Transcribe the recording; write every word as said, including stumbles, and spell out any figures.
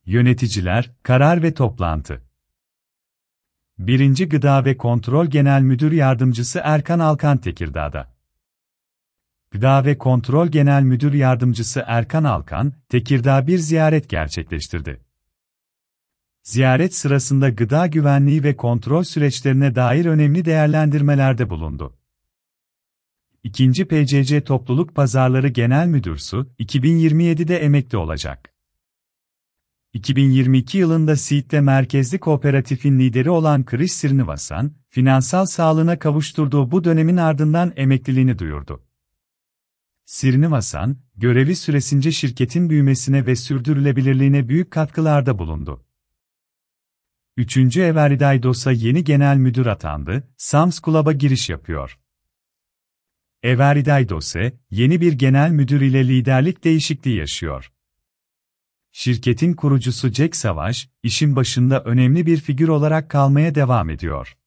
Yöneticiler, karar ve toplantı. Birinci Gıda ve Kontrol Genel Müdür Yardımcısı Erkan Alkan Tekirdağ'da. Gıda ve Kontrol Genel Müdür Yardımcısı Erkan Alkan, Tekirdağ bir ziyaret gerçekleştirdi. Ziyaret sırasında gıda güvenliği ve kontrol süreçlerine dair önemli değerlendirmelerde bulundu. İkinci P C C Topluluk Pazarları Genel Müdürsü, iki bin yirmi yedide emekli olacak. iki bin yirmi iki yılında Siirt'te merkezli kooperatifin lideri olan Kriş Sirnivasan, finansal sağlığına kavuşturduğu bu dönemin ardından emekliliğini duyurdu. Sirnivasan, görevi süresince şirketin büyümesine ve sürdürülebilirliğine büyük katkılarda bulundu. Üçüncü Everyday Dosa yeni genel müdür atandı, Sam's Club'a giriş yapıyor. Everyday Dosa, yeni bir genel müdür ile liderlik değişikliği yaşıyor. Şirketin kurucusu Jack Savage, işin başında önemli bir figür olarak kalmaya devam ediyor.